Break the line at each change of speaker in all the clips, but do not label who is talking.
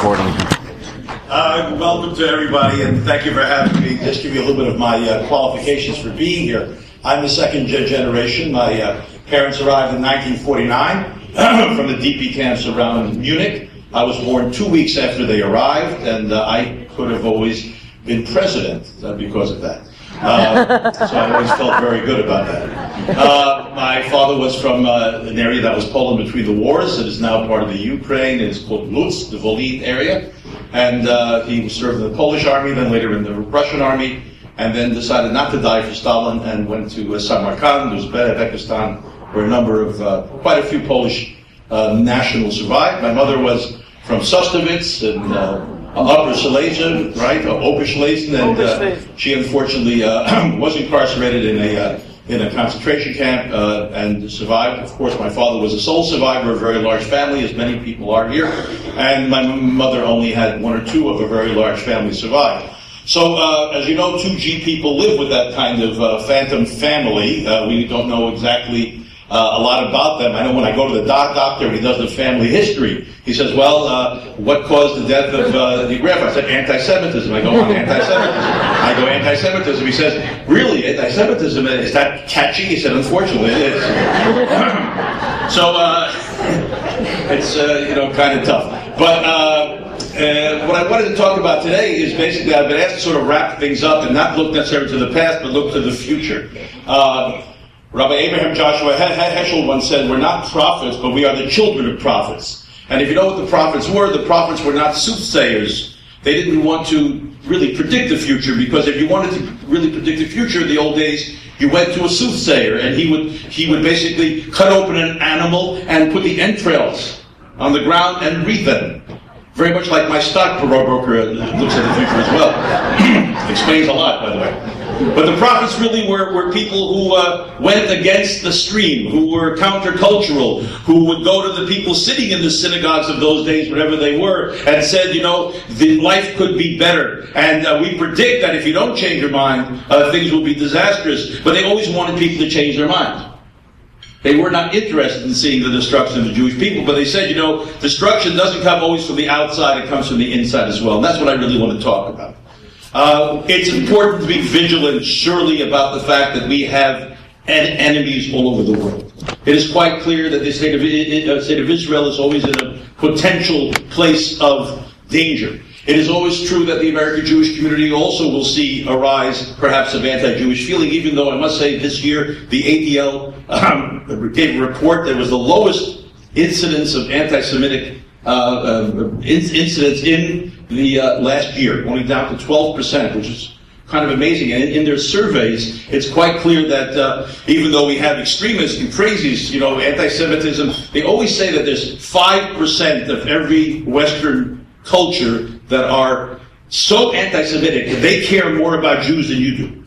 recording.
Welcome to everybody, and thank you for having me. Just give you a little bit of my qualifications for being here. I'm the second generation. My parents arrived in 1949 from the DP camps around Munich. I was born 2 weeks after they arrived, and I could have always been president because of that. So I always felt very good about that. My father was from an area that was Poland between the wars. It is now part of the Ukraine. It is called Lutsk, the Volyn area. And he served in the Polish army, then later in the Russian army, and then decided not to die for Stalin and went to Samarkand, Uzbekistan, where a number of, quite a few Polish nationals survived. My mother was from Sosnovitz and Upper Silesia, right, Oberschlesien, and she unfortunately was incarcerated in a concentration camp and survived. Of course, my father was a sole survivor of a very large family, as many people are here, and my mother only had one or two of a very large family survive. So, as you know, 2G people live with that kind of phantom family. We don't know exactly a lot about them. I know when I go to the doctor and he does the family history, he says, well, what caused the death of your grandfather? I said, anti-Semitism. I go, on anti-Semitism. I go, anti-Semitism. He says, really, anti-Semitism, is that catchy? He said, unfortunately, it is. So, it's, kind of tough. But what I wanted to talk about today is basically I've been asked to sort of wrap things up and not look necessarily to the past, but look to the future. Rabbi Abraham Joshua Heschel once said, we're not prophets, but we are the children of prophets. And if you know what the prophets were not soothsayers. They didn't want to really predict the future, because if you wanted to really predict the future in the old days, you went to a soothsayer, and he would basically cut open an animal and put the entrails on the ground and read them. Very much like my stockbroker looks at the future as well. Explains a lot, by the way. But the prophets really were people who went against the stream, who were countercultural, who would go to the people sitting in the synagogues of those days, wherever they were, and said, the life could be better. And we predict that if you don't change your mind, things will be disastrous. But they always wanted people to change their mind. They were not interested in seeing the destruction of the Jewish people, but they said, destruction doesn't come always from the outside, it comes from the inside as well. And that's what I really want to talk about. It's important to be vigilant, surely, about the fact that we have enemies all over the world. It is quite clear that the state of Israel is always in a potential place of danger. It is always true that the American Jewish community also will see a rise, perhaps, of anti-Jewish feeling, even though I must say this year the ADL gave a report that was the lowest incidence of anti-Semitic incidents in the last year, only down to 12%, which is kind of amazing. And in their surveys, it's quite clear that even though we have extremists and crazies, anti-Semitism, they always say that there's 5% of every Western culture that are so anti-Semitic that they care more about Jews than you do.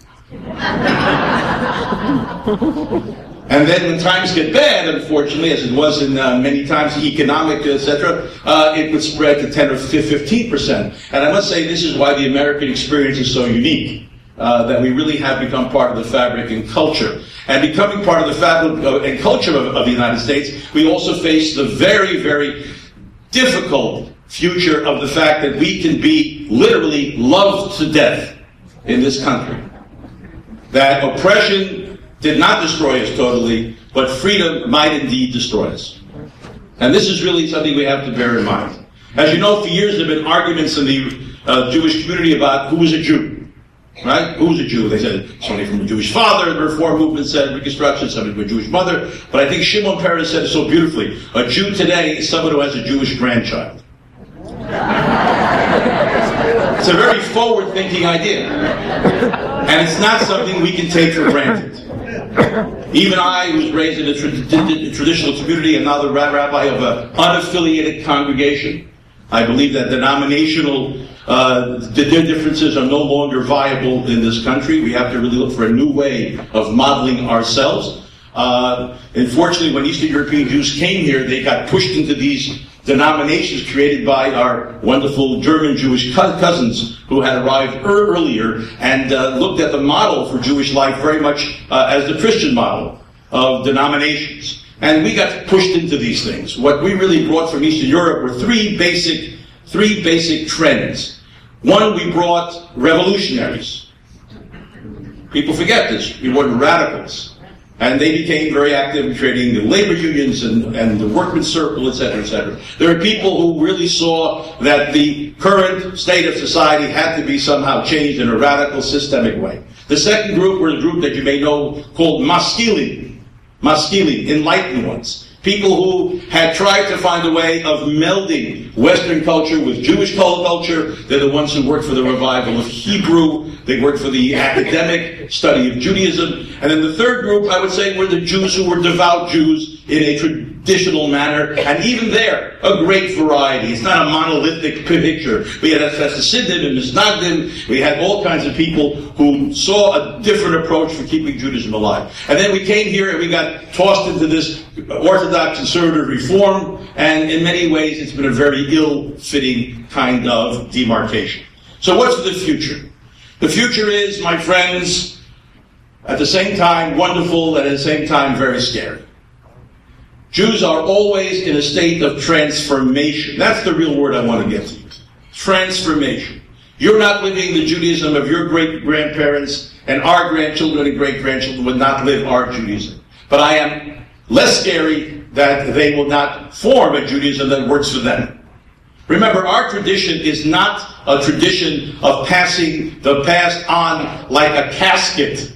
And then when times get bad, unfortunately, as it was in many times, economic, etc., it would spread to 10 or 15%. And I must say this is why the American experience is so unique, that we really have become part of the fabric and culture. And becoming part of the fabric and culture of the United States, we also face the very, very difficult future of the fact that we can be literally loved to death in this country. That oppression did not destroy us totally, but freedom might indeed destroy us. And this is really something we have to bear in mind. As you know, for years there have been arguments in the Jewish community about who is a Jew. Right? Who's a Jew? They said somebody from a Jewish father, the Reform movement said Reconstruction, somebody from a Jewish mother. But I think Shimon Peres said it so beautifully. A Jew today is someone who has a Jewish grandchild. It's a very forward-thinking idea. And it's not something we can take for granted. Even I, who was raised in a traditional community and now the rabbi of an unaffiliated congregation, I believe that denominational differences are no longer viable in this country. We have to really look for a new way of modeling ourselves. Unfortunately, when Eastern European Jews came here, they got pushed into these denominations created by our wonderful German Jewish cousins who had arrived earlier and looked at the model for Jewish life very much as the Christian model of denominations. And we got pushed into these things. What we really brought from Eastern Europe were three basic three basic trends. One, we brought revolutionaries. People forget this. We brought radicals. And they became very active in creating the labor unions and the workmen's circle, etc., etc. There are people who really saw that the current state of society had to be somehow changed in a radical, systemic way. The second group were a group that you may know called Maskilim, enlightened ones. People who had tried to find a way of melding Western culture with Jewish culture. They're the ones who worked for the revival of Hebrew. They worked for the academic study of Judaism. And then the third group, I would say, were the Jews who were devout Jews in a traditional manner. And even there, a great variety. It's not a monolithic picture. We had Hasidim and Misnagdim. We had all kinds of people who saw a different approach for keeping Judaism alive. And then we came here and we got tossed into this Orthodox conservative reform. And in many ways, it's been a very ill-fitting kind of demarcation. So what's the future? The future is, my friends, at the same time wonderful and at the same time very scary. Jews are always in a state of transformation. That's the real word I want to get to. Transformation. You're not living the Judaism of your great-grandparents, and our grandchildren and great-grandchildren would not live our Judaism. But I am less scary that they will not form a Judaism that works for them. Remember, our tradition is not a tradition of passing the past on like a casket,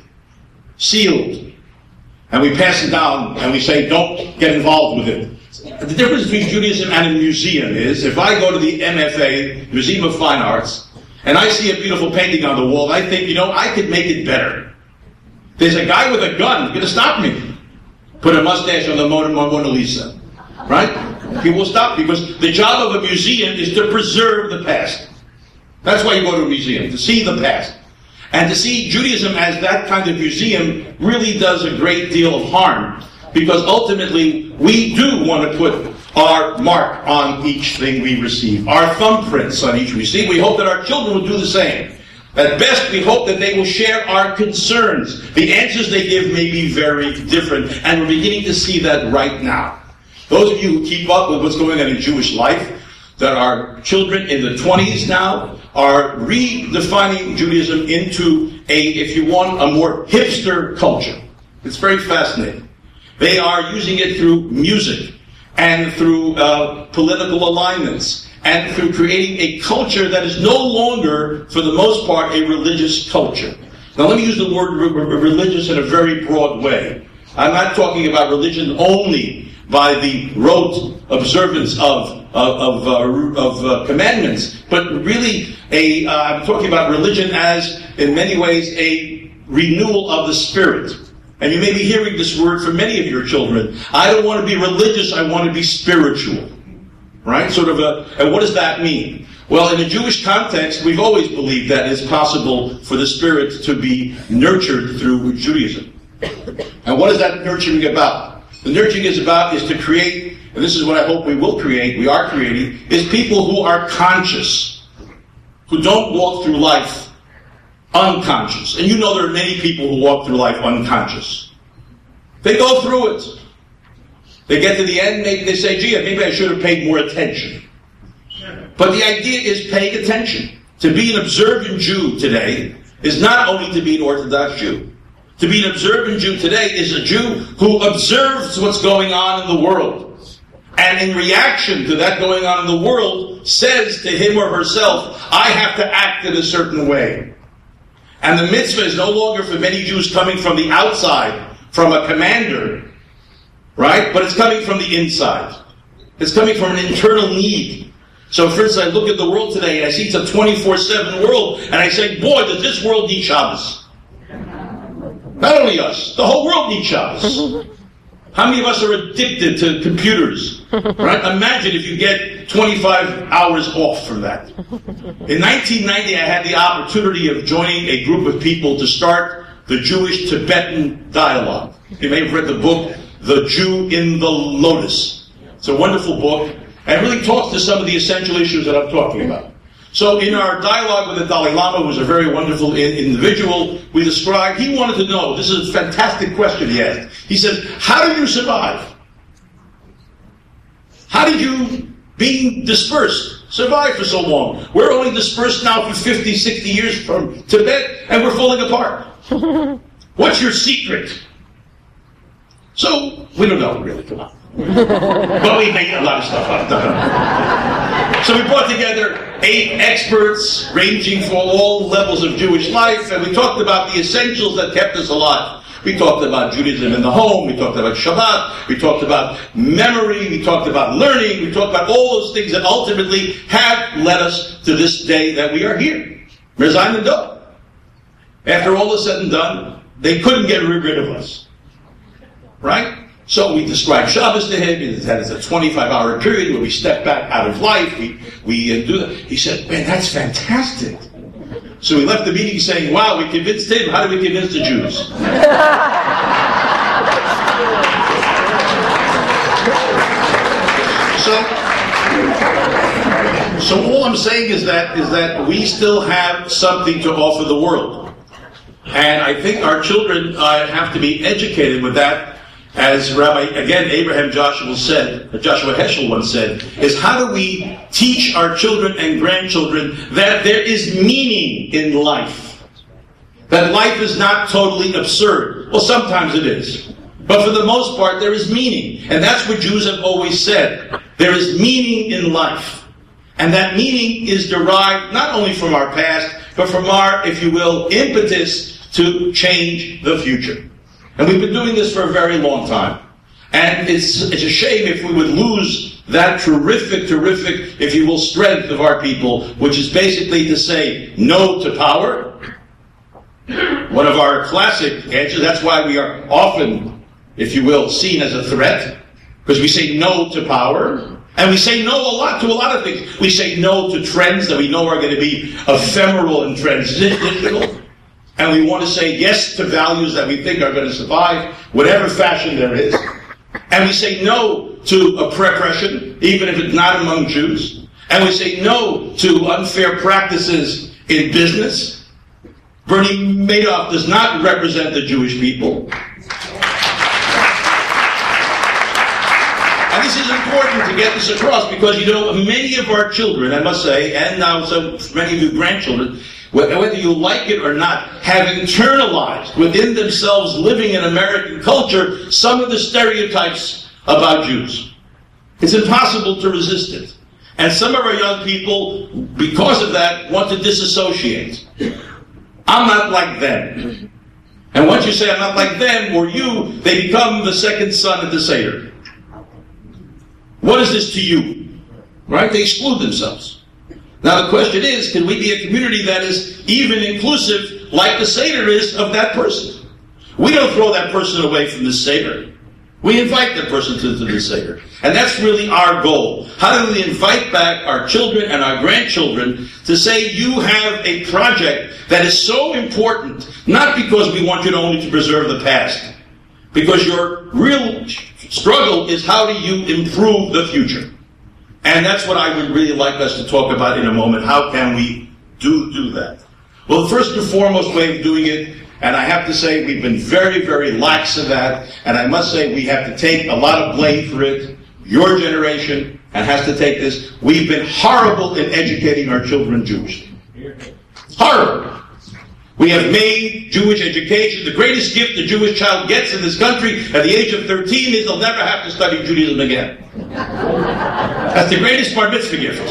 sealed. And we pass it down and we say, don't get involved with it. The difference between Judaism and a museum is, if I go to the MFA, Museum of Fine Arts, and I see a beautiful painting on the wall, I think, I could make it better. There's a guy with a gun going to stop me. Put a mustache on the Mona Lisa. Right? He will stop, because the job of a museum is to preserve the past. That's why you go to a museum, to see the past. And to see Judaism as that kind of museum really does a great deal of harm, because ultimately we do want to put our mark on each thing we receive, our thumbprints on each we see. We hope that our children will do the same. At best, we hope that they will share our concerns. The answers they give may be very different, and we're beginning to see that right now. Those of you who keep up with what's going on in Jewish life, that our children in the 20s now are redefining Judaism into if you want, a more hipster culture. It's very fascinating. They are using it through music and through political alignments and through creating a culture that is no longer, for the most part, a religious culture. Now let me use the word religious in a very broad way. I'm not talking about religion only by the rote observance of commandments, but really I'm talking about religion as, in many ways, a renewal of the spirit. And you may be hearing this word from many of your children. I don't want to be religious, I want to be spiritual. Right? And what does that mean? Well, in a Jewish context, we've always believed that it's possible for the spirit to be nurtured through Judaism. And what is that nurturing about? The nurturing is to create, and this is what I hope we are creating, is people who are conscious, who don't walk through life unconscious. And there are many people who walk through life unconscious. They go through it. They get to the end, maybe they say, gee, maybe I should have paid more attention. But the idea is paying attention. To be an observant Jew today is not only to be an Orthodox Jew. To be an observant Jew today is a Jew who observes what's going on in the world. And in reaction to that going on in the world, says to him or herself, I have to act in a certain way. And the mitzvah is no longer for many Jews coming from the outside, from a commander, right? But it's coming from the inside. It's coming from an internal need. So for instance, I look at the world today and I see it's a 24/7 world, and I say, boy, does this world need Shabbos. Not only us, the whole world needs Shabbos. How many of us are addicted to computers? Right? Imagine if you get 25 hours off from that. In 1990, I had the opportunity of joining a group of people to start the Jewish-Tibetan dialogue. You may have read the book, The Jew in the Lotus. It's a wonderful book, and it really talks to some of the essential issues that I'm talking about. So in our dialogue with the Dalai Lama, who was a very wonderful individual, we described, he wanted to know, this is a fantastic question he asked. He said, how did you survive? How did you being dispersed, survived for so long. We're only dispersed now for 50, 60 years from Tibet, and we're falling apart. What's your secret? So, we don't know, really, come on. But we made a lot of stuff up. So we brought together 8 experts, ranging from all levels of Jewish life, and we talked about the essentials that kept us alive. We talked about Judaism in the home, we talked about Shabbat, we talked about memory, we talked about learning, we talked about all those things that ultimately have led us to this day that we are here. Mirzaim and Doh. After all is said and done, they couldn't get rid of us. Right? So we described Shabbos to him, that is a 25-hour period where we step back out of life, we do that. He said, man, that's fantastic. So we left the meeting saying, wow, we convinced him. How do we convince the Jews? So all I'm saying is that we still have something to offer the world. And I think our children have to be educated with that. As Rabbi, again, Abraham Joshua Heschel once said, is how do we teach our children and grandchildren that there is meaning in life? That life is not totally absurd. Well, sometimes it is. But for the most part, there is meaning. And that's what Jews have always said. There is meaning in life. And that meaning is derived not only from our past, but from our, if you will, impetus to change the future. And we've been doing this for a very long time. And it's a shame if we would lose that terrific, if you will, strength of our people, which is basically to say no to power. One of our classic answers, that's why we are often, if you will, seen as a threat, because we say no to power. And we say no to a lot of things. We say no to trends that we know are going to be ephemeral and transitional. And we want to say yes to values that we think are going to survive, whatever fashion there is. And we say no to oppression, even if it's not among Jews. And we say no to unfair practices in business. Bernie Madoff does not represent the Jewish people. And this is important to get this across because, you know, many of our children, I must say, and now so many of your grandchildren, whether you like it or not, have internalized within themselves, living in American culture, some of the stereotypes about Jews. It's impossible to resist it. And some of our young people, because of that, want to disassociate. I'm not like them. And once you say I'm not like them or you, they become the second son at the Seder. What is this to you? Right? They exclude themselves. Now the question is, can we be a community that is even inclusive like the Seder is of that person? We don't throw that person away from the Seder. We invite that person to the Seder. And that's really our goal. How do we invite back our children and our grandchildren to say you have a project that is so important, not because we want you only to preserve the past, because your real struggle is how do you improve the future. And that's what I would really like us to talk about in a moment. How can we do that? Well, the first and foremost way of doing it, and I have to say we've been very, very lax in that, and I must say we have to take a lot of blame for it. Your generation and has to take this. We've been horrible in educating our children Jewish. Horrible. We have made Jewish education, the greatest gift a Jewish child gets in this country at the age of 13 is they'll never have to study Judaism again. That's the greatest bar mitzvah gift.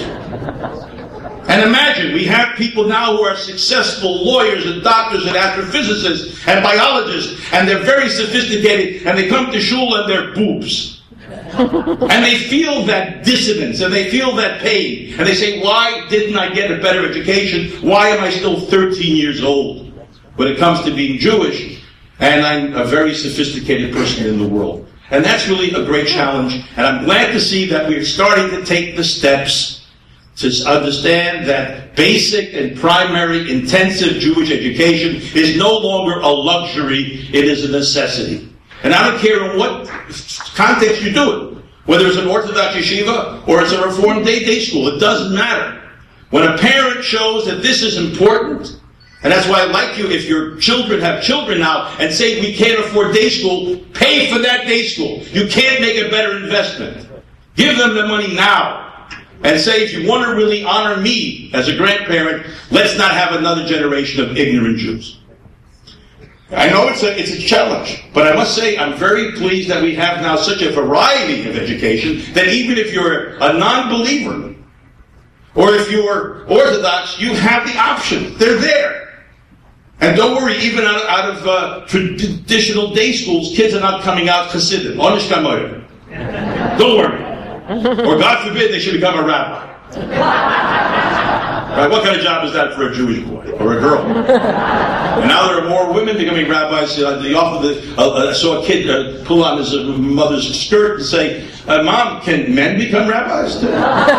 And imagine, we have people now who are successful lawyers and doctors and astrophysicists and biologists, and they're very sophisticated, and they come to shul and they're boobs. And they feel that dissonance, and they feel that pain, and they say, why didn't I get a better education? Why am I still 13 years old when it comes to being Jewish, and I'm a very sophisticated person in the world? And that's really a great challenge, and I'm glad to see that we're starting to take the steps to understand that basic and primary intensive Jewish education is no longer a luxury, it is a necessity. And I don't care in what context you do it, whether it's an Orthodox yeshiva or it's a Reformed day school, it doesn't matter. When a parent shows that this is important, and that's why I'd like you, if your children have children now, and say we can't afford day school, pay for that day school. You can't make a better investment. Give them the money now. and say, if you want to really honor me as a grandparent, let's not have another generation of ignorant Jews. I know it's a challenge, but I must say I'm very pleased that we have now such a variety of education that even if you're a non-believer or if you're Orthodox, you have the option. They're there. And don't worry, even out of traditional day schools, kids are not coming out Hasidim. Don't worry. Or God forbid they should become a rabbi. Right? What kind of job is that for a Jewish boy or a girl? And now there are more women becoming rabbis. I saw a kid pull on his mother's skirt and say, Mom, can men become rabbis too?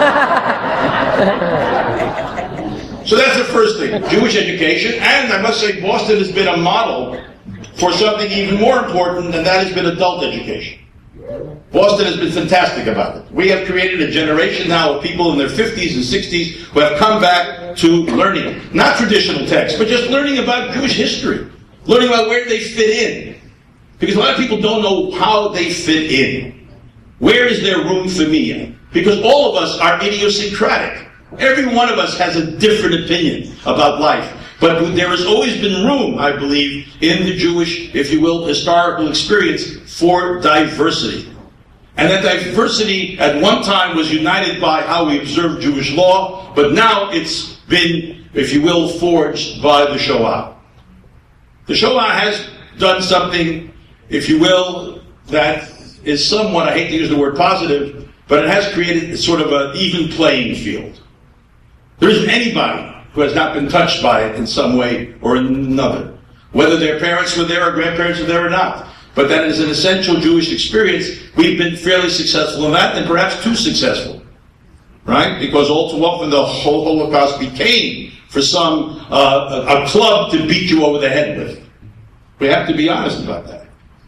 So that's the first thing, Jewish education. And I must say, Boston has been a model for something even more important, and that has been adult education. Boston has been fantastic about it. We have created a generation now of people in their 50s and 60s who have come back to learning, not traditional texts, but just learning about Jewish history, learning about where they fit in. Because a lot of people don't know how they fit in. Where is there room for me? Because all of us are idiosyncratic. Every one of us has a different opinion about life. But there has always been room, I believe, in the Jewish, if you will, historical experience for diversity. And that diversity at one time was united by how we observe Jewish law, but now it's been, if you will, forged by the Shoah. The Shoah has done something, if you will, that is somewhat, I hate to use the word positive, but it has created sort of an even playing field. There isn't anybody who has not been touched by it in some way or another, whether their parents were there or grandparents were there or not. But that is an essential Jewish experience. We've been fairly successful in that, and perhaps too successful, right? Because all too often the whole Holocaust became, for some, a club to beat you over the head with. We have to be honest about that.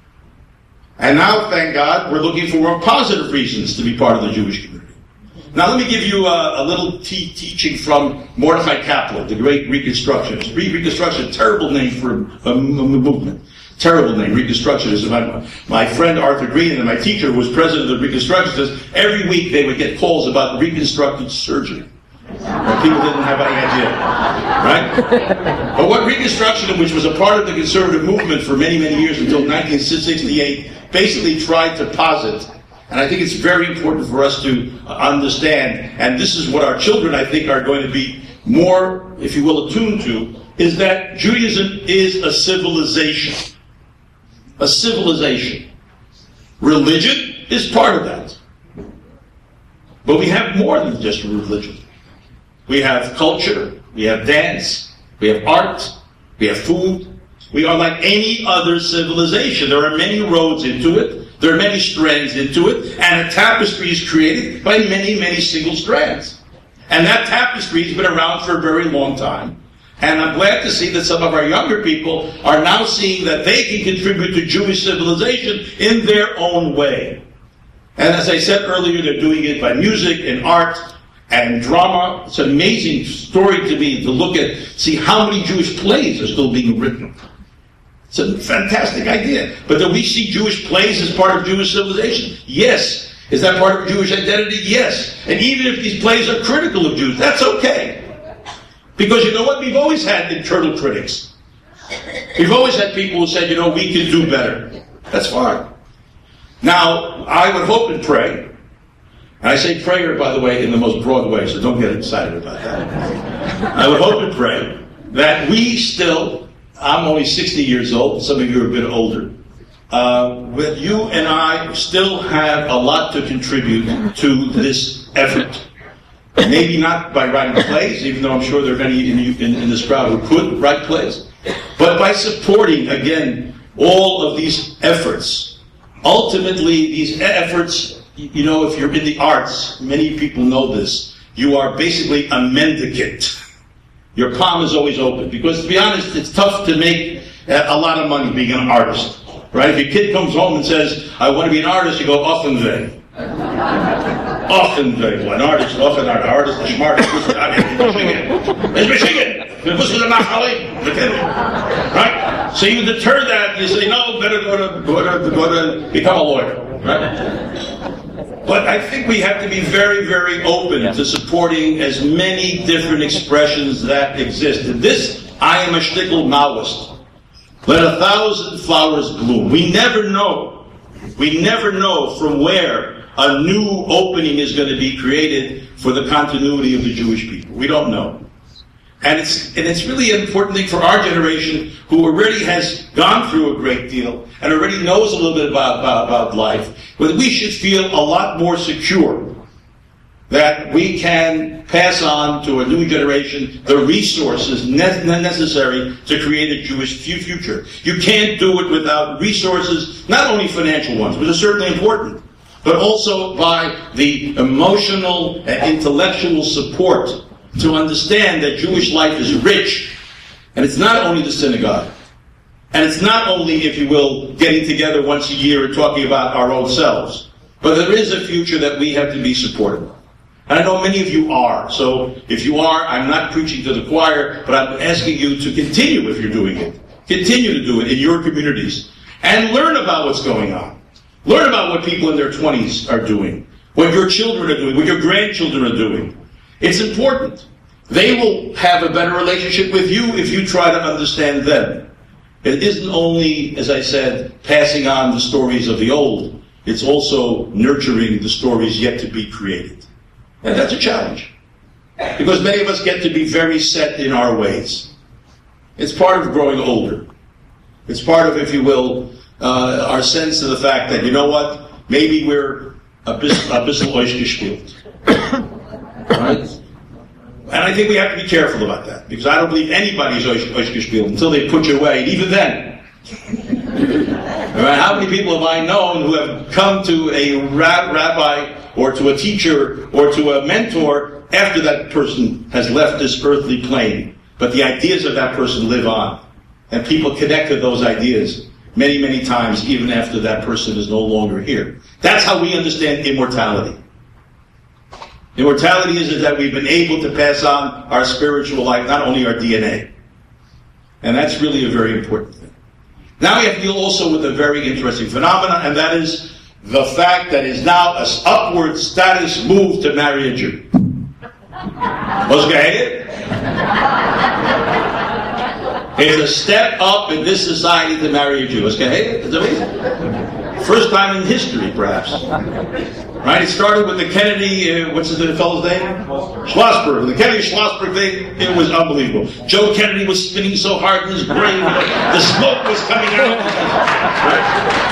And now, thank God, we're looking for more positive reasons to be part of the Jewish community. Now let me give you a little teaching from Mordechai Kaplan, the great Reconstructionist. Reconstruction, terrible name for a movement. Terrible name, Reconstructionist. My friend Arthur Green and my teacher, who was president of Reconstructionists, every week they would get calls about reconstructive surgery. And people didn't have any idea, right? But what Reconstruction, which was a part of the conservative movement for many, many years until 1968, basically tried to posit, and I think it's very important for us to understand, and this is what our children, I think, are going to be more, if you will, attuned to, is that Judaism is a civilization. A civilization. Religion is part of that. But we have more than just religion. We have culture, we have dance, we have art, we have food. We are like any other civilization. There are many roads into it. There are many strands into it, and a tapestry is created by many, many single strands. And that tapestry has been around for a very long time. And I'm glad to see that some of our younger people are now seeing that they can contribute to Jewish civilization in their own way. And as I said earlier, they're doing it by music and art and drama. It's an amazing story to me to look at, see how many Jewish plays are still being written. It's a fantastic idea. But do we see Jewish plays as part of Jewish civilization? Yes. Is that part of Jewish identity? Yes. And even if these plays are critical of Jews, that's okay. Because you know what? We've always had internal critics. We've always had people who said, we can do better. That's fine. Now, I would hope and pray, and I say prayer, by the way, in the most broad way, so don't get excited about that. I would hope and pray that we still, I'm only 60 years old, some of you are a bit older, that you and I still have a lot to contribute to this effort. Maybe not by writing plays, even though I'm sure there are many in this crowd who could write plays, but by supporting, again, all of these efforts. Ultimately, these efforts, if you're in the arts, many people know this, you are basically a mendicant. Your palm is always open, because to be honest, it's tough to make a lot of money being an artist, right? If your kid comes home and says, I want to be an artist, you go, often they. Often they. An artist, often an artist, the smartest person out here is Michigan. Right? So you deter that, you say, no, better go to become a lawyer, right? But I think we have to be very, very open to supporting as many different expressions that exist. And this, I am a shtickle Maoist. Let 1,000 flowers bloom. We never know. We never know from where a new opening is going to be created for the continuity of the Jewish people. We don't know. And it's really an important thing for our generation, who already has gone through a great deal and already knows a little bit about life, but we should feel a lot more secure that we can pass on to a new generation the resources necessary to create a Jewish future. You can't do it without resources, not only financial ones, which are certainly important, but also by the emotional and intellectual support to understand that Jewish life is rich, and it's not only the synagogue, and it's not only, if you will, getting together once a year and talking about our own selves, but there is a future that we have to be supportive of. And I know many of you are, so if you are, I'm not preaching to the choir, but I'm asking you to continue if you're doing it. Continue to do it in your communities, and learn about what's going on. Learn about what people in their 20s are doing, what your children are doing, what your grandchildren are doing. It's important. They will have a better relationship with you if you try to understand them. It isn't only, as I said, passing on the stories of the old. It's also nurturing the stories yet to be created. And that's a challenge. Because many of us get to be very set in our ways. It's part of growing older. It's part of, if you will, our sense of the fact that, you know what, maybe we're a bissel ausgespielt. Right? And I think we have to be careful about that, because I don't believe anybody's ausgespielt until they put you away, and even then. Right? How many people have I known who have come to a rabbi or to a teacher or to a mentor after that person has left this earthly plane, but the ideas of that person live on, and people connect to those ideas many, many times even after that person is no longer here. That's how we understand immortality. Immortality is that we've been able to pass on our spiritual life, not only our DNA. And that's really a very important thing. Now we have to deal also with a very interesting phenomenon, and that is the fact that is now an upward status move to marry a Jew. Was it? It's a step up in this society to marry a Jew. It's amazing. First time in history, perhaps. Right? It started with the Kennedy, what's the fellow's name? Schlossberg. The Kennedy Schlossberg thing, it was unbelievable. Joe Kennedy was spinning so hard in his brain, the smoke was coming out. Right?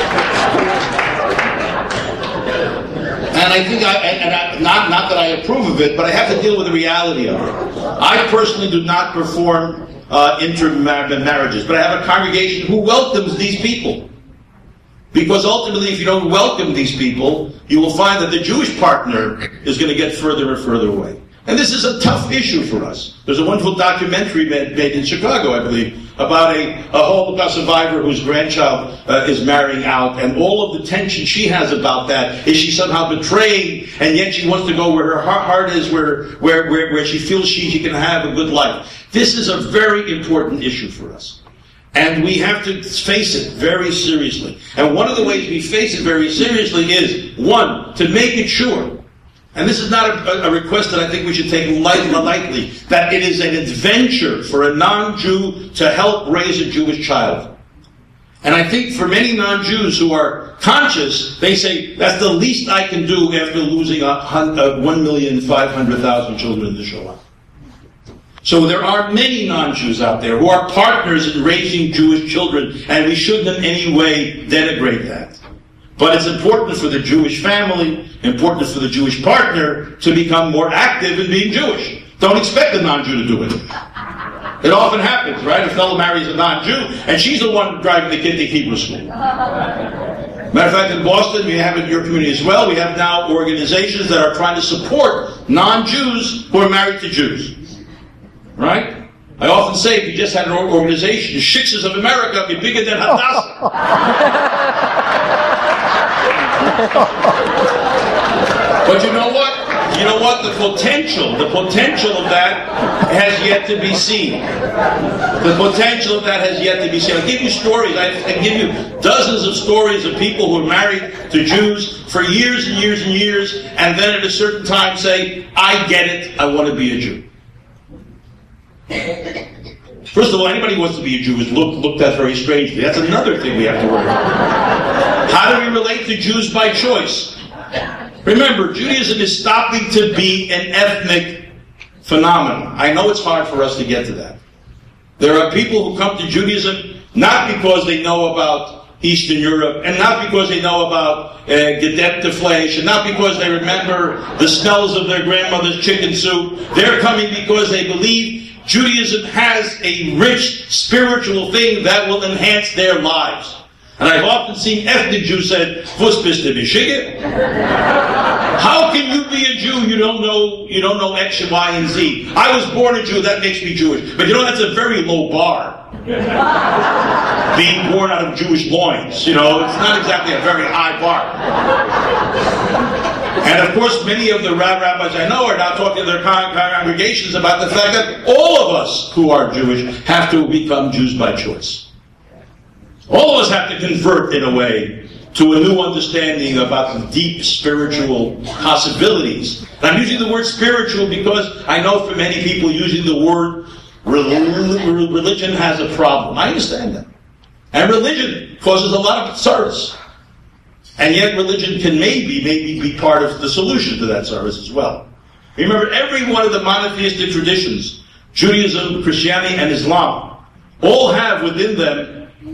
And I think, not that I approve of it, but I have to deal with the reality of it. I personally do not perform intermarriages, but I have a congregation who welcomes these people. Because ultimately, if you don't welcome these people, you will find that the Jewish partner is going to get further and further away. And this is a tough issue for us. There's a wonderful documentary made in Chicago, I believe, about a Holocaust survivor whose grandchild is marrying out, and all of the tension she has about that. Is she somehow betrayed, and yet she wants to go where her heart is, where she feels she can have a good life. This is a very important issue for us. And we have to face it very seriously. And one of the ways we face it very seriously is, one, to make it sure, and this is not a request that I think we should take lightly, that it is an adventure for a non-Jew to help raise a Jewish child. And I think for many non-Jews who are conscious, they say, that's the least I can do after losing 1,500,000 children in the Shoah. So there are many non-Jews out there who are partners in raising Jewish children, and we shouldn't in any way denigrate that. But it's important for the Jewish family, important for the Jewish partner to become more active in being Jewish. Don't expect a non-Jew to do it. It often happens, right? A fellow marries a non-Jew, and she's the one driving the kid to Hebrew school. Matter of fact, in Boston, we have it in your community as well, we have now organizations that are trying to support non-Jews who are married to Jews. Right? I often say, if you just had an organization, the Shiksas of America would be bigger than Hadassah. But you know what? you know what? The potential of that has yet to be seen. The potential of that has yet to be seen. I'll give you stories. I give you dozens of stories of people who are married to Jews for years and years and years, and then at a certain time say, I get it, I want to be a Jew. First of all, anybody who wants to be a Jew is looked at very strangely. That's another thing we have to worry about. How do we relate to Jews by choice? Remember, Judaism is stopping to be an ethnic phenomenon. I know it's hard for us to get to that. There are people who come to Judaism not because they know about Eastern Europe, and not because they know about Gedempte Fleisch, and not because they remember the smells of their grandmother's chicken soup. They're coming because they believe Judaism has a rich spiritual thing that will enhance their lives. And I've often seen ethnic Jews say, "Was bist du Michigan?" How can you be a Jew? You don't know X and Y and Z. I was born a Jew, that makes me Jewish. But that's a very low bar. Being born out of Jewish loins, it's not exactly a very high bar. And of course, many of the rabbis I know are now talking to their congregations about the fact that all of us who are Jewish have to become Jews by choice. All of us have to convert, in a way, to a new understanding about the deep spiritual possibilities. And I'm using the word spiritual because I know for many people using the word religion has a problem. I understand that. And religion causes a lot of service. And yet religion can maybe be part of the solution to that service as well. Remember, every one of the monotheistic traditions, Judaism, Christianity, and Islam, all have within them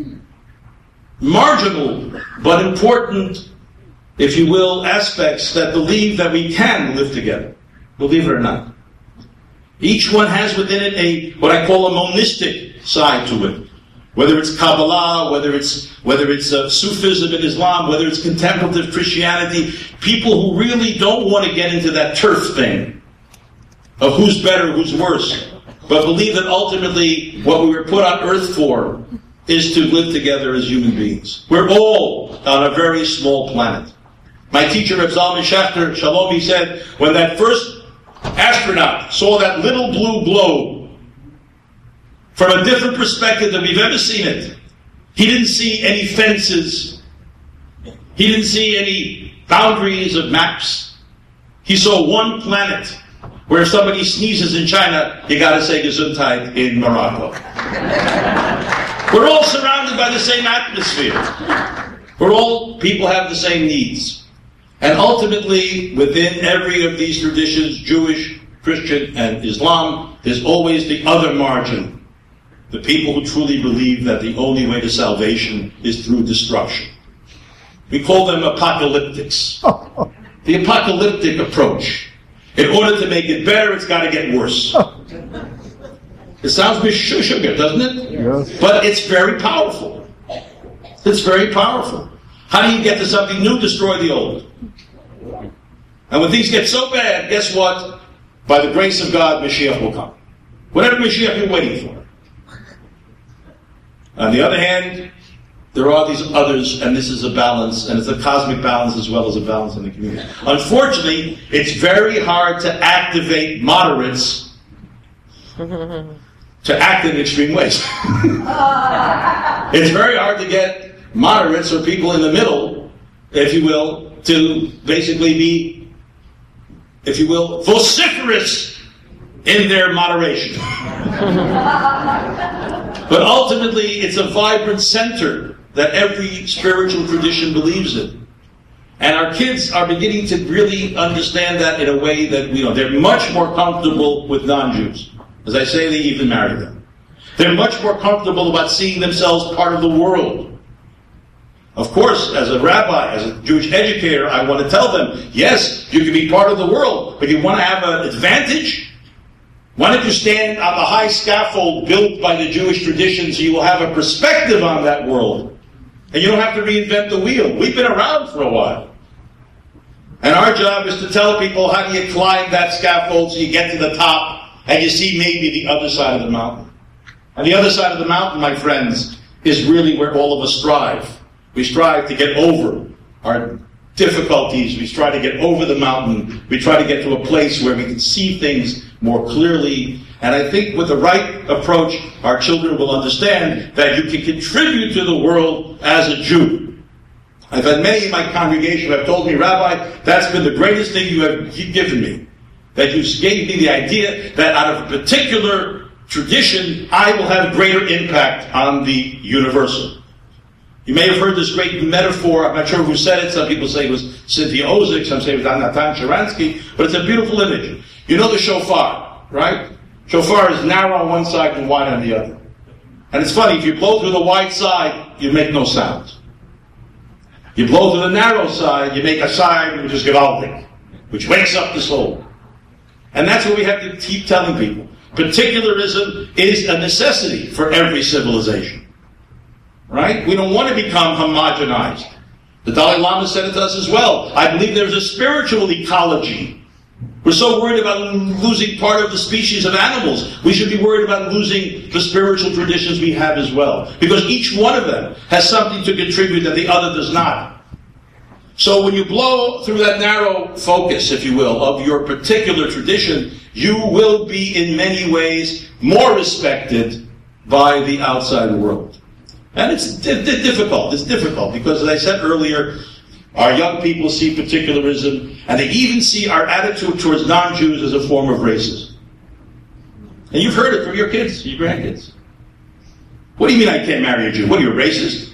marginal but important, if you will, aspects that believe that we can live together. Believe it or not. Each one has within it what I call a monistic side to it. Whether it's Kabbalah, whether it's Sufism in Islam, whether it's contemplative Christianity, people who really don't want to get into that turf thing of who's better, who's worse, but believe that ultimately what we were put on earth for is to live together as human beings. We're all on a very small planet. My teacher, Reb Zalman Schachter, Shalom, he said, when that first astronaut saw that little blue globe from a different perspective than we've ever seen it, he didn't see any fences. He didn't see any boundaries of maps. He saw one planet where if somebody sneezes in China, you got to say Gesundheit in Morocco. We're all surrounded by the same atmosphere. People have the same needs. And ultimately, within every of these traditions, Jewish, Christian, and Islam, there's always the other margin. The people who truly believe that the only way to salvation is through destruction. We call them apocalyptics. The apocalyptic approach. In order to make it better, it's got to get worse. It sounds sugar, doesn't it? Yes. But it's very powerful. It's very powerful. How do you get to something new? Destroy the old. And when things get so bad, guess what? By the grace of God, Mashiach will come. Whatever Mashiach you're waiting for. On the other hand, there are these others, and this is a balance, and it's a cosmic balance as well as a balance in the community. Unfortunately, it's very hard to activate moderates to act in extreme ways. It's very hard to get moderates or people in the middle, if you will, to basically be, if you will, vociferous in their moderation. But ultimately, it's a vibrant center that every spiritual tradition believes in. And our kids are beginning to really understand that in a way that, they're much more comfortable with non-Jews. As I say, they even marry them. They're much more comfortable about seeing themselves part of the world. Of course, as a rabbi, as a Jewish educator, I want to tell them, yes, you can be part of the world, but you want to have an advantage? Why don't you stand on the high scaffold built by the Jewish tradition so you will have a perspective on that world? And you don't have to reinvent the wheel. We've been around for a while. And our job is to tell people how do you climb that scaffold so you get to the top and you see maybe the other side of the mountain. And the other side of the mountain, my friends, is really where all of us strive. We strive to get over our difficulties. We try to get over the mountain. We try to get to a place where we can see things more clearly. And I think with the right approach, our children will understand that you can contribute to the world as a Jew. I've had many in my congregation who have told me, Rabbi, that's been the greatest thing you have given me. That you gave me the idea that out of a particular tradition, I will have greater impact on the universal. You may have heard this great metaphor. I'm not sure who said it. Some people say it was Cynthia Ozick. Some say it was Natan Sharansky. But it's a beautiful image. You know the shofar, right? Shofar is narrow on one side and wide on the other. And it's funny, if you blow through the wide side, you make no sound. You blow through the narrow side, you make a sign which is gewaltig, which wakes up the soul. And that's what we have to keep telling people. Particularism is a necessity for every civilization. Right? We don't want to become homogenized. The Dalai Lama said it to us as well. I believe there's a spiritual ecology. We're so worried about losing part of the species of animals. We should be worried about losing the spiritual traditions we have as well. Because each one of them has something to contribute that the other does not. So when you blow through that narrow focus, if you will, of your particular tradition, you will be in many ways more respected by the outside world. And it's difficult. It's difficult because, as I said earlier, our young people see particularism, and they even see our attitude towards non-Jews as a form of racism. And you've heard it from your kids, your grandkids. What do you mean I can't marry a Jew? What are you, a racist?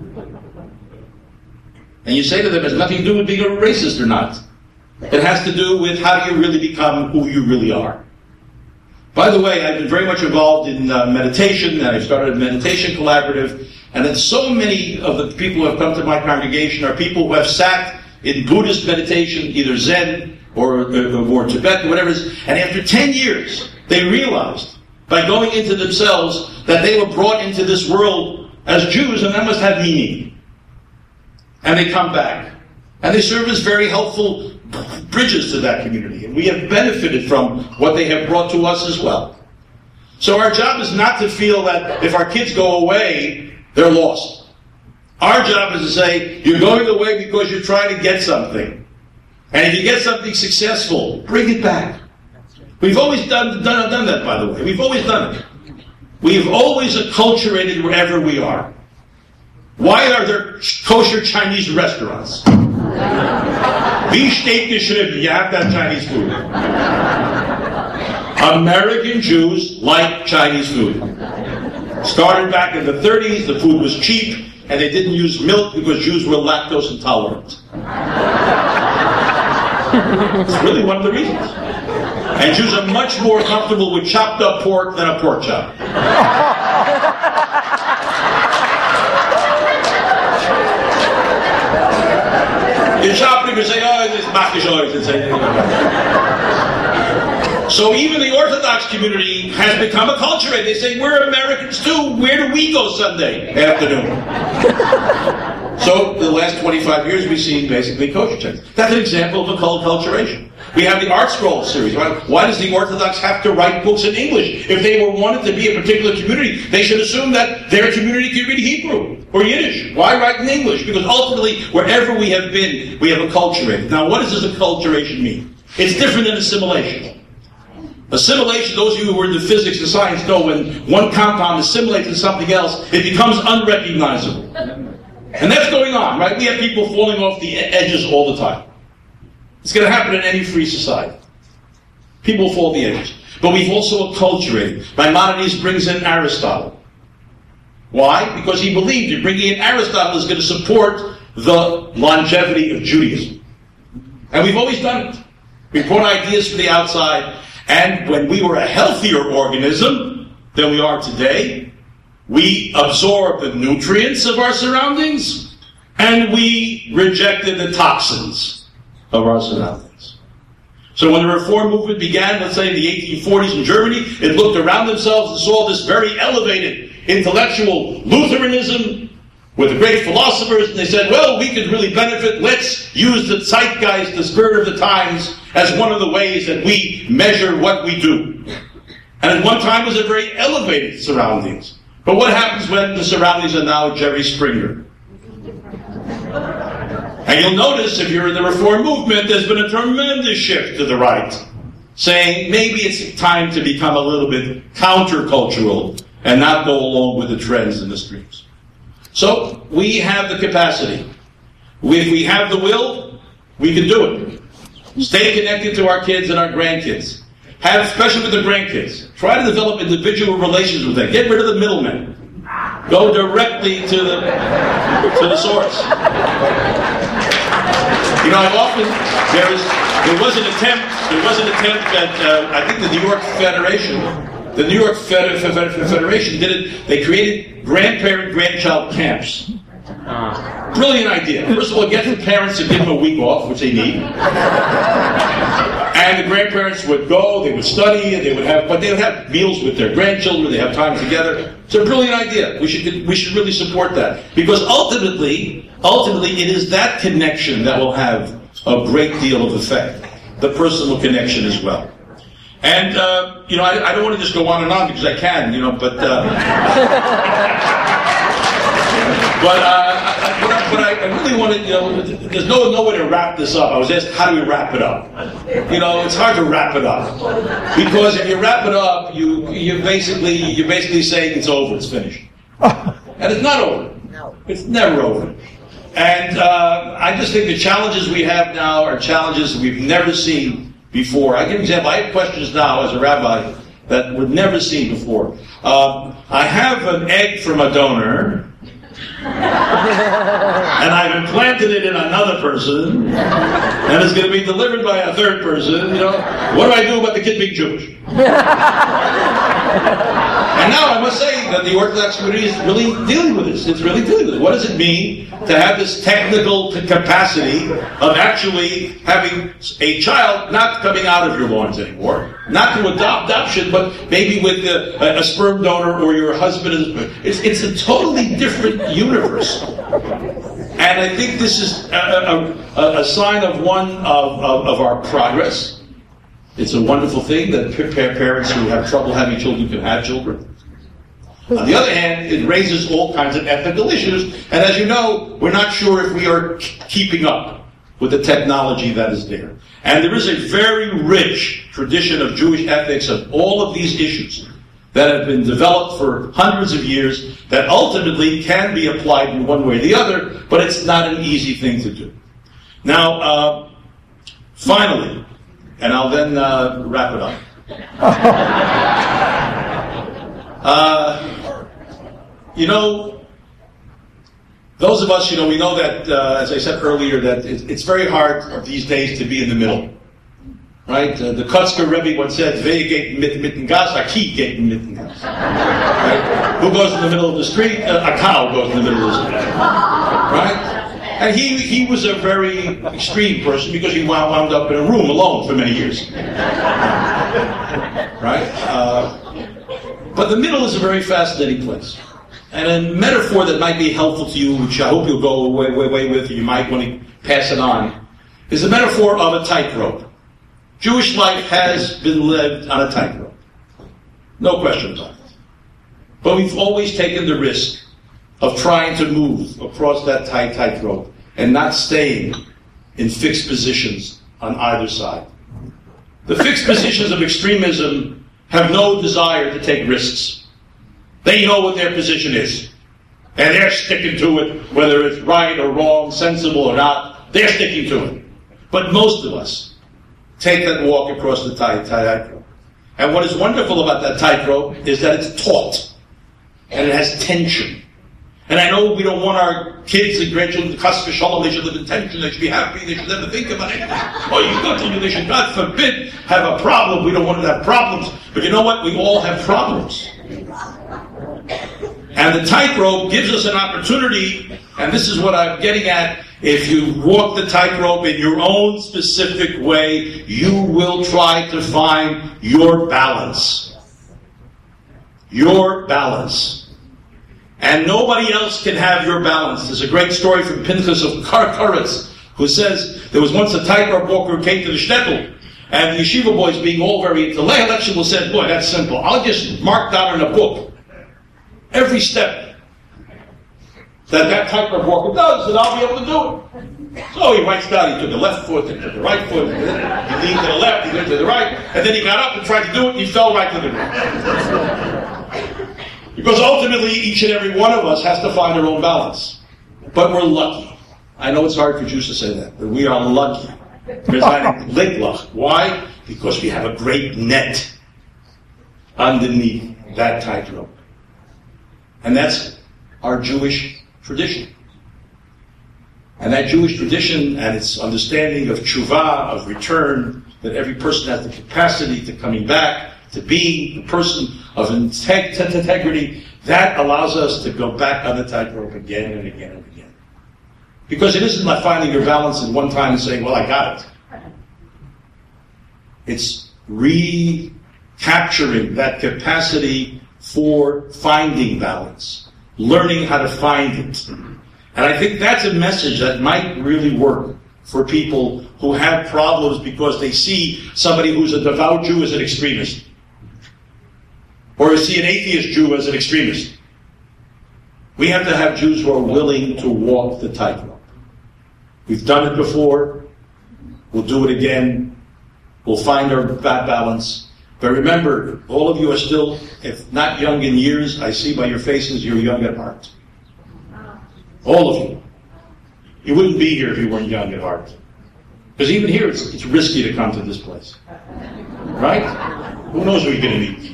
And you say to them, it has nothing to do with being a racist or not. It has to do with how do you really become who you really are. By the way, I've been very much involved in meditation, and I started a meditation collaborative, and then so many of the people who have come to my congregation are people who have sat in Buddhist meditation, either Zen or Tibetan, whatever it is, and after 10 years, they realized, by going into themselves, that they were brought into this world as Jews, and that must have meaning. And they come back. And they serve as very helpful bridges to that community. And we have benefited from what they have brought to us as well. So our job is not to feel that if our kids go away, they're lost. Our job is to say, you're going away because you're trying to get something. And if you get something successful, bring it back. We've always done that, by the way. We've always done it. We've always acculturated wherever we are. Why are there kosher Chinese restaurants? Wie steht geschrieben? You have that Chinese food. American Jews like Chinese food. Started back in the 30s, the food was cheap, and they didn't use milk because Jews were lactose intolerant. It's really one of the reasons. And Jews are much more comfortable with chopped up pork than a pork chop. You chop it and say, oh, this makish oil. So even the Orthodox community has become acculturated. They say, we're Americans too. Where do we go Sunday afternoon? So the last 25 years we've seen basically kosher Chinese. That's an example of acculturation. We have the Art Scroll series. Why does the Orthodox have to write books in English? If they wanted to be a particular community, they should assume that their community can read Hebrew or Yiddish. Why write in English? Because ultimately, wherever we have been, we have acculturated. Now, what does this acculturation mean? It's different than assimilation. Assimilation, those of you who were into physics and science know when one compound assimilates to something else, it becomes unrecognizable. And that's going on, right? We have people falling off the edges all the time. It's going to happen in any free society. People fall the edges. But we've also acculturated. Maimonides brings in Aristotle. Why? Because he believed that bringing in Aristotle is going to support the longevity of Judaism. And we've always done it. We brought ideas from the outside, and when we were a healthier organism than we are today, we absorbed the nutrients of our surroundings, and we rejected the toxins of our surroundings. So when the Reform movement began, let's say in the 1840s in Germany, it looked around themselves and saw this very elevated intellectual Lutheranism with the great philosophers, and they said, well, we could really benefit. Let's use the zeitgeist, the spirit of the times, as one of the ways that we measure what we do. And at one time it was a very elevated surroundings. But what happens when the surroundings are now Jerry Springer? And you'll notice, if you're in the Reform movement, there's been a tremendous shift to the right, saying maybe it's time to become a little bit countercultural and not go along with the trends and the streams. So we have the capacity. If we have the will, we can do it. Stay connected to our kids and our grandkids. Especially with the grandkids. Try to develop individual relations with them. Get rid of the middlemen. Go directly to the source. You know, I've often, there was an attempt that, I think the New York Federation did it. They created grandparent-grandchild camps. Brilliant idea. First of all, get the parents to give them a week off, which they need. And the grandparents would go, they would study, and they would have meals with their grandchildren, they have time together. It's a brilliant idea. We should really support that. Because ultimately, it is that connection that will have a great deal of effect. The personal connection as well. And, you know, I don't want to just go on and on because I can, you know, but I really want to, you know, there's no way to wrap this up. I was asked, how do we wrap it up? You know, it's hard to wrap it up. Because if you wrap it up, you're basically saying it's over, it's finished. And it's not over. It's never over. And I just think the challenges we have now are challenges we've never seen before. I give an example. I have questions now as a rabbi that were never seen before. I have an egg from a donor, and I've implanted it in another person, and it's going to be delivered by a third person. You know, what do I do about the kid being Jewish? And now I must say that the Orthodox community is really dealing with this. It's really dealing with it. What does it mean to have this technical capacity of actually having a child not coming out of your loins anymore, not through adoption, but maybe with a sperm donor or your husband? It's a totally different universe. And I think this is a sign of our progress. It's a wonderful thing that parents who have trouble having children can have children. On the other hand, it raises all kinds of ethical issues, and as you know, we're not sure if we are keeping up with the technology that is there. And there is a very rich tradition of Jewish ethics of all of these issues that have been developed for hundreds of years that ultimately can be applied in one way or the other, but it's not an easy thing to do. Now, finally, and I'll then wrap it up. You know, those of us, you know, we know that, as I said earlier, that it's very hard these days to be in the middle. Right? The Kotzker Rebbe once said, "Wer geht mitten Gas, a Kieh geht mitten Gas." Right? Who goes in the middle of the street? A cow goes in the middle of the street. Right? And he was a very extreme person because he wound up in a room alone for many years. Right? But the middle is a very fascinating place. And a metaphor that might be helpful to you, which I hope you'll go away with, you might want to pass it on, is the metaphor of a tightrope. Jewish life has been lived on a tightrope. No question about it. But we've always taken the risk of trying to move across that tightrope and not staying in fixed positions on either side. The fixed positions of extremism have no desire to take risks. They know what their position is. And they're sticking to it, whether it's right or wrong, sensible or not, they're sticking to it. But most of us take that walk across the tightrope. And what is wonderful about that tightrope is that it's taut. And it has tension. And I know we don't want our kids and grandchildren to chas v'shalom, they should live in tension, they should be happy, they should never think about anything. They should, God forbid, have a problem. We don't want to have problems. But you know what? We all have problems. And the tightrope gives us an opportunity, and this is what I'm getting at. If you walk the tightrope in your own specific way, you will try to find your balance. Your balance. And nobody else can have your balance. There's a great story from Pinchas of Karkaretz, who says there was once a tightrope walker who came to the shtetl, and the yeshiva boys, being all very intellectual, said, "Boy, that's simple. I'll just mark down in a book every step. that type of walker does, then I'll be able to do it. So he writes down, he took the left foot, and took the right foot, and then he leaned to the left, he leaned to the right, and then he got up and tried to do it, and he fell right to the ground. Because ultimately, each and every one of us has to find our own balance. But we're lucky. I know it's hard for Jews to say that, but we are lucky. Why? Because we have a great net underneath that tightrope. And that's our Jewish tradition. And that Jewish tradition and its understanding of tshuva, of return, that every person has the capacity to coming back, to being the person of integrity, that allows us to go back on the tightrope again and again and again. Because it isn't like finding your balance at one time and saying, well, I got it. It's recapturing that capacity for finding balance, learning how to find it. And I think that's a message that might really work for people who have problems because they see somebody who's a devout Jew as an extremist. Or see an atheist Jew as an extremist. We have to have Jews who are willing to walk the tightrope. We've done it before. We'll do it again. We'll find our balance. But remember, all of you are still, if not young in years, I see by your faces you're young at heart. All of you. You wouldn't be here if you weren't young at heart. Because even here, it's risky to come to this place. Right? Who knows who you're going to meet?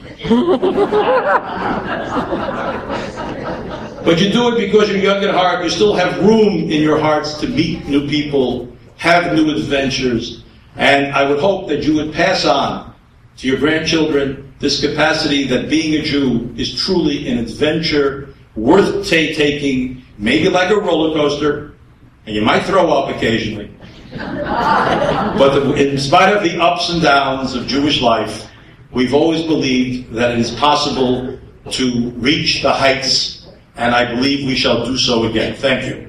But you do it because you're young at heart. You still have room in your hearts to meet new people, have new adventures. And I would hope that you would pass on to your grandchildren this capacity that being a Jew is truly an adventure worth taking, maybe like a roller coaster, and you might throw up occasionally. But in spite of the ups and downs of Jewish life, we've always believed that it is possible to reach the heights, and I believe we shall do so again. Thank you.